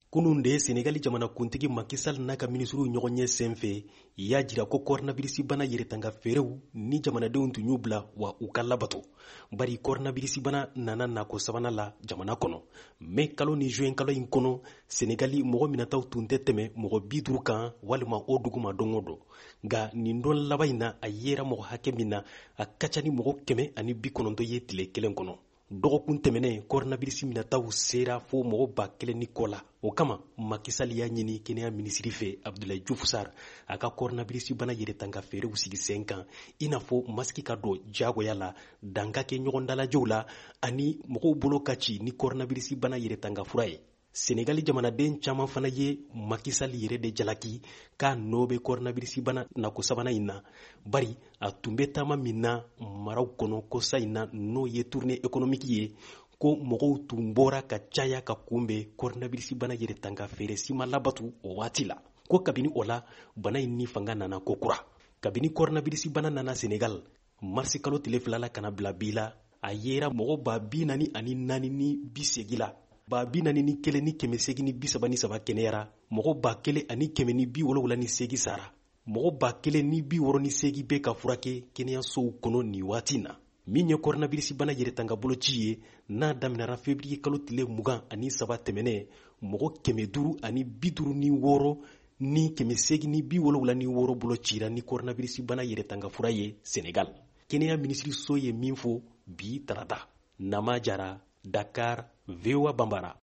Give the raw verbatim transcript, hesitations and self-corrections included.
kunun de Senegali jamana kuntigi Macky Sall n'a ka ministru ɲɔgɔn ɲɛ sen fɛ y'a jira ko coronavirus bana yɛrɛtanga feerew ni jamanadenw tun y'u bila wa u ka labato. Bari coronavirus bana nana nako sabanan la jamana kɔnɔ. Mais kalo ni juin kalo in kɔnɔ Senegali mɔgɔ minataw tun tɛ tɛmɛ mɔgɔ bi duuru kan walima o duguma don o don. Nga nin don laban in na a yera mɔgɔ hakɛ min na a ka ca ni mɔgɔ kɛmɛ ani bi kɔnɔntɔn ye tile kelen kɔnɔ. Dɔgɔkun tɛmɛnen coronavirus minataw sera fo mɔgɔ ba kelen ni kɔ la. O kama Macky Sall y'a ɲini kɛnɛya minisiri fɛ Abdoulaye Diouf Sarr a ka coronavirus bana yɛrɛtanga feerew sigi sen kan i n'a fɔ masiki ka don jagoya la danka kɛ ɲɔgɔn dalajɛw la ani mɔgɔw bolo ka ci ni coronavirus bana yɛrɛtanga fura ye. Senegali jamanaden caman fana ye Macky Sall yɛrɛ de jalaki k'a nɔ bɛ coronavirus bana nako sabanan in na. Bari a tun bɛ taama min na maraw kɔnɔ kosa in na n'o ye tournée économique ye ko mɔgɔw tun bɔra ka caya ka kunbɛn coronavirus bana yɛrɛtanga feere si ma labatu o waati la. Ko kabini o la bana in ni fanga nana ko kura. Kabini coronavirus bana nana Senegal marsi kalo tile fila la kana bila bi la a yera mɔgɔ ba bi naani ani naani ni bi segi la. Ba bi naani ni kelen ni kɛmɛ segi ni bi saba ni saba kɛnɛyara. Mɔgɔ ba kelen ani kɛmɛ ni bi wolonwula ni segi sara. Mɔgɔ ba kelen ni bi wɔɔrɔ ni segi bɛ ka furakɛ kɛnɛyasow kɔnɔ nin waati na. Min ye coronavirus bana yɛrɛtanga boloci ye n'a daminɛra février kalo tile mugan ani saba tɛmɛnɛ mɔgɔ kɛmɛ duuru ani bi duuru ni wɔɔrɔ ni kɛmɛ segi ni bi wolonwula ni wɔɔrɔ bolo cira ni coronavirus bana yɛrɛtanga fura ye Senegal. Kɛnɛya minisiri so ye min fɔ bi tarata. Nama Jara, Dakar, V O A Bambara.